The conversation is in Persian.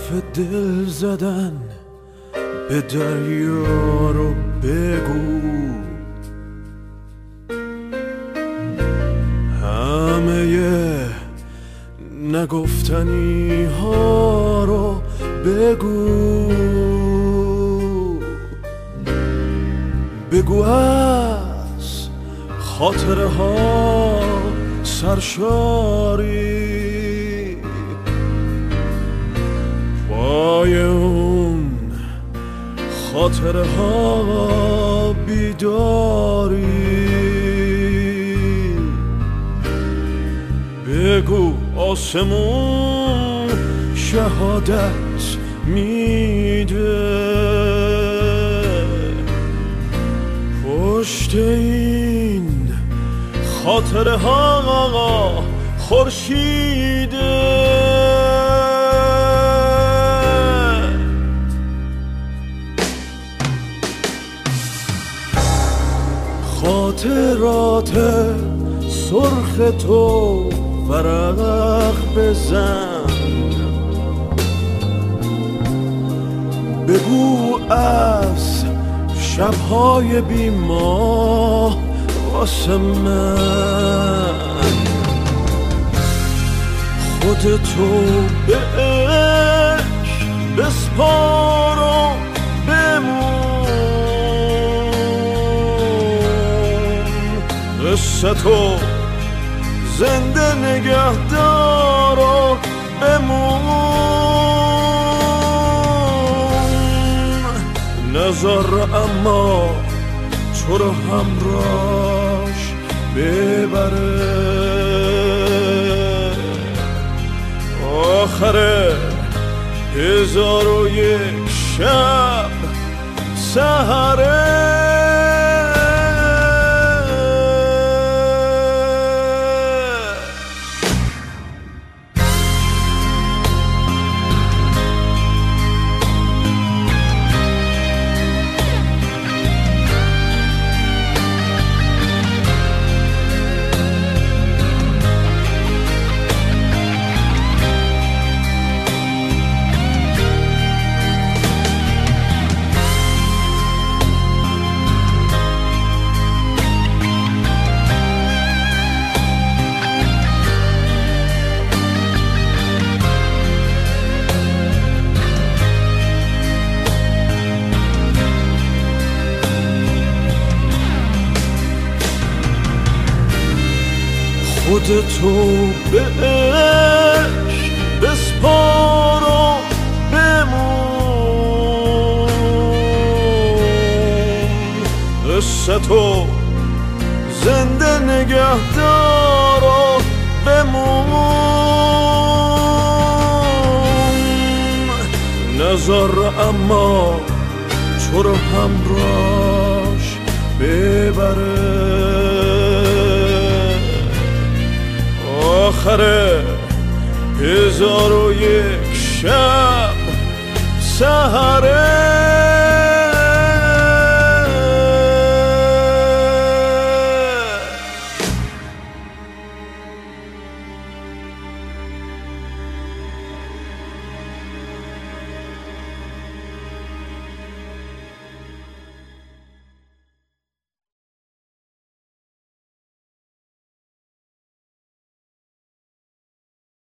حرف دل زدن به دریا رو بگو، همه نگفتنی ها رو بگو، بگو از خاطره ها سرشاری، پای اون خاطره ها بیداری، بگو آسمون شهادت میده، پشت این خاطره ها خورشیده. خاطرات سرخ تو ورق بزن، بگو از شبهای بی ماه واسه من، خودتو به عشق بسپار و بمون، قصه تو زنده نگهدار و بمون، نظر اما تو رو همراش ببره، آخره 1001 شب سحره. خودتو به عشق بسپار و بمون، قصه تو زنده نگهدار و بمون، نظر اما تو رو همراش ببره، آخره 1001 شب سحره.